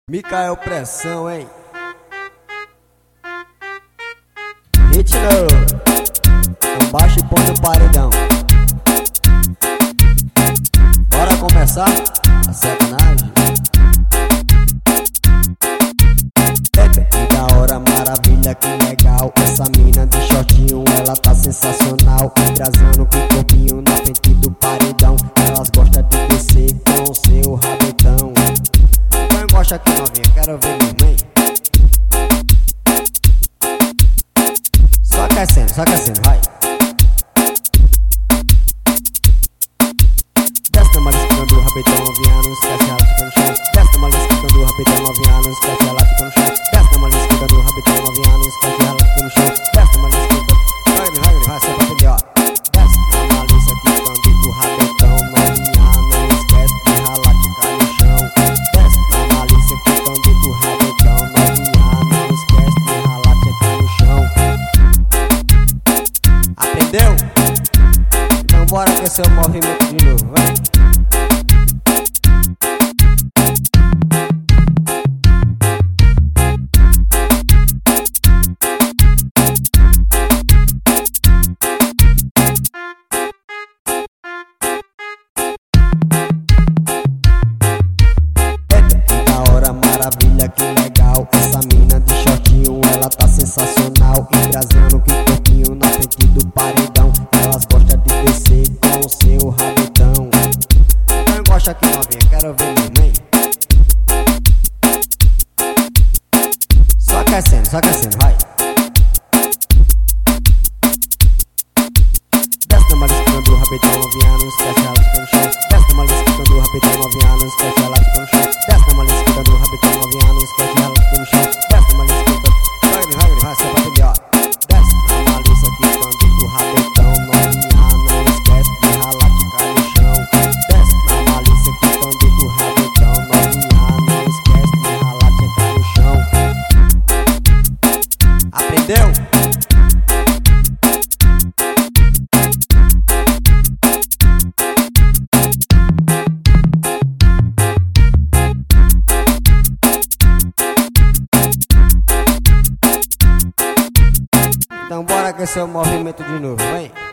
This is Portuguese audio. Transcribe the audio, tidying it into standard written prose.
Micael Pressão, hein? Ritmo, então baixa e põe no paredão. Bora começar a sacanagem. Eita, que da hora, maravilha, que legal. Essa mina de shortinho, ela tá sensacional. Embrasando com o corpinho na frente do paredão. Elas gostam de descer com o seu rabetão. Quem gosta aqui, novinha? Quero ver mesmo, hein? Só aquecendo, vai. Desce na malha escutando o rabetão, novinha, não esquece, ela fica no chão. Desce na malha escutando o rabetão, novinha, não esquece, ela fica no chão. Desce na malha escutando o rabetão, novinha, não esquece, ela fica no chão. Desce na malha escutando, vai, só pra entender, ó. Desce na malha escutando o rabetão, novinha, não esquece de ralar, de cair no chão. Desce na malha escutando o rabetão, novinha, não esquece de ralar, de cair no chão. Aprendeu? Então bora ver seu movimento de novo, vai. Maravilha, que legal. Essa mina de shortinho, ela tá sensacional. Embrasando com o corpinho na frente do paredão. Elas gostam de descer com o seu rabetão. Quem gosta aqui, novinha? Quero ver mesmo, hein? Só aquecendo, vai. Desce na malha escutando o rabetão, novinha, não esquece, ela fica no chão. Desce na malha escutando o rabetão, novinha, não esquece, ela fica no chão. Desce na malha escutando o rabetão, novinha, não esquece, ela fica no chão. Desce na malha escutando, vai, só pra entender, ó. Desce na malha escutando o rabetão, novinha, não esquece de ralar, de cair no chão. Desce na malha escutando o rabetão, novinha, não esquece de ralar, de cair no chão. Aprendeu? Então bora aquecer o movimento de novo, vem.